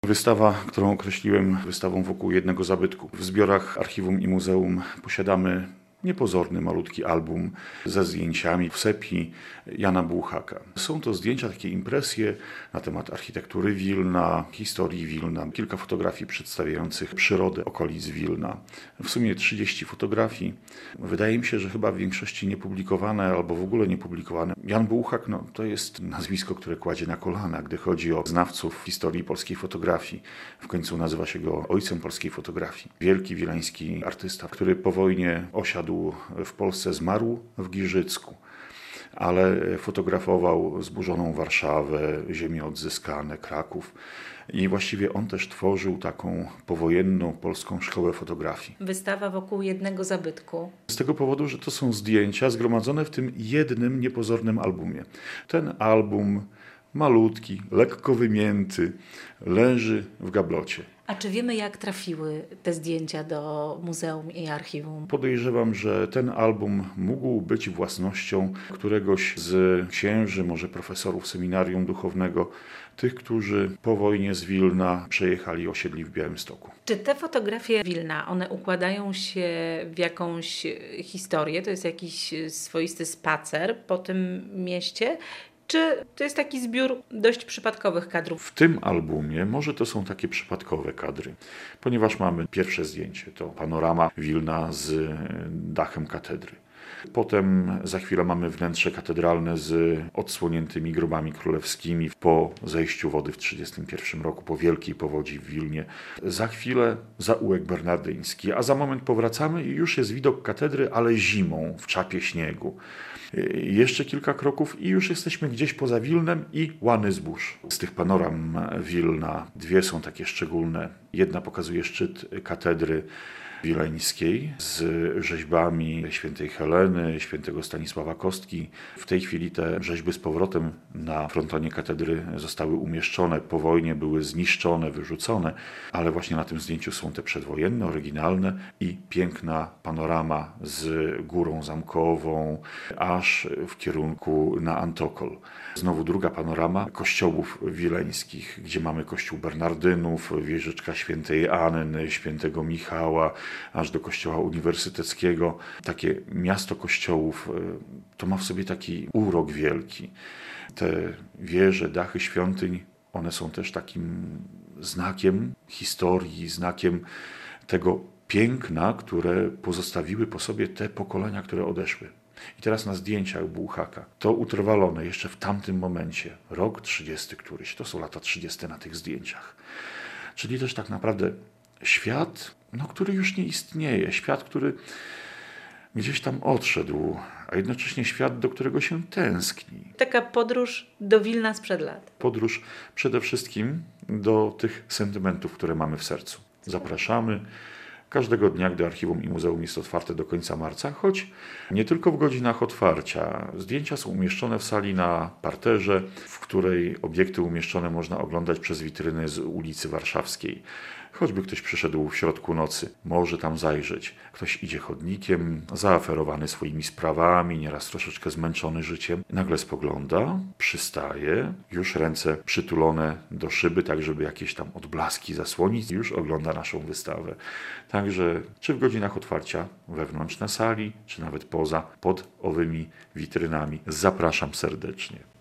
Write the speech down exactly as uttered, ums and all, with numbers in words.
Wystawa, którą określiłem wystawą wokół jednego zabytku. W zbiorach Archiwum i Muzeum posiadamy niepozorny, malutki album ze zdjęciami w sepii Jana Bułhaka. Są to zdjęcia, takie impresje na temat architektury Wilna, historii Wilna, kilka fotografii przedstawiających przyrodę okolic Wilna. W sumie trzydzieści fotografii. Wydaje mi się, że chyba w większości niepublikowane albo w ogóle niepublikowane. Jan Bułhak no, to jest nazwisko, które kładzie na kolana, gdy chodzi o znawców historii polskiej fotografii. W końcu nazywa się go ojcem polskiej fotografii. Wielki wileński artysta, który po wojnie osiadł w Polsce, zmarł w Giżycku, ale fotografował zburzoną Warszawę, ziemie odzyskane, Kraków i właściwie on też tworzył taką powojenną polską szkołę fotografii. Wystawa wokół jednego zabytku. Z tego powodu, że to są zdjęcia zgromadzone w tym jednym niepozornym albumie. Ten album malutki, lekko wymięty, leży w gablocie. A czy wiemy, jak trafiły te zdjęcia do muzeum i archiwum? Podejrzewam, że ten album mógł być własnością któregoś z księży, może profesorów seminarium duchownego, tych, którzy po wojnie z Wilna przejechali i osiedli w Białymstoku. Czy te fotografie Wilna, one układają się w jakąś historię? To jest jakiś swoisty spacer po tym mieście? Czy to jest taki zbiór dość przypadkowych kadrów? W tym albumie może to są takie przypadkowe kadry, ponieważ mamy pierwsze zdjęcie, to panorama Wilna z dachem katedry. Potem za chwilę mamy wnętrze katedralne z odsłoniętymi grobami królewskimi po zejściu wody w tysiąc dziewięćset trzydziestym pierwszym roku, po wielkiej powodzi w Wilnie. Za chwilę zaułek bernardyński, a za moment powracamy i już jest widok katedry, ale zimą, w czapie śniegu. Jeszcze kilka kroków i już jesteśmy gdzieś poza Wilnem i łany zbóż. Z tych panoram Wilna dwie są takie szczególne. Jedna pokazuje szczyt katedry wileńskiej z rzeźbami świętej Heleny, świętego Stanisława Kostki. W tej chwili te rzeźby z powrotem na frontonie katedry zostały umieszczone. Po wojnie były zniszczone, wyrzucone, ale właśnie na tym zdjęciu są te przedwojenne, oryginalne i piękna panorama z górą zamkową, aż w kierunku na Antokol. Znowu druga panorama kościołów wileńskich, gdzie mamy kościół Bernardynów, wieżyczka świętej Anny, świętego Michała, aż do kościoła uniwersyteckiego. Takie miasto kościołów, to ma w sobie taki urok wielki. Te wieże, dachy świątyń, one są też takim znakiem historii, znakiem tego piękna, które pozostawiły po sobie te pokolenia, które odeszły. I teraz na zdjęciach Bułhaka, to utrwalone jeszcze w tamtym momencie, rok trzydziesty któryś, to są lata trzydzieste na tych zdjęciach. Czyli też tak naprawdę świat, no, który już nie istnieje, świat, który gdzieś tam odszedł, a jednocześnie świat, do którego się tęskni. Taka podróż do Wilna sprzed lat. Podróż przede wszystkim do tych sentymentów, które mamy w sercu. Zapraszamy. Każdego dnia, gdy Archiwum i Muzeum jest otwarte do końca marca, choć nie tylko w godzinach otwarcia. Zdjęcia są umieszczone w sali na parterze, w której obiekty umieszczone można oglądać przez witryny z ulicy Warszawskiej. Choćby ktoś przyszedł w środku nocy, może tam zajrzeć. Ktoś idzie chodnikiem, zaaferowany swoimi sprawami, nieraz troszeczkę zmęczony życiem. Nagle spogląda, przystaje, już ręce przytulone do szyby, tak żeby jakieś tam odblaski zasłonić, już ogląda naszą wystawę. Także czy w godzinach otwarcia wewnątrz na sali, czy nawet poza, pod owymi witrynami. Zapraszam serdecznie.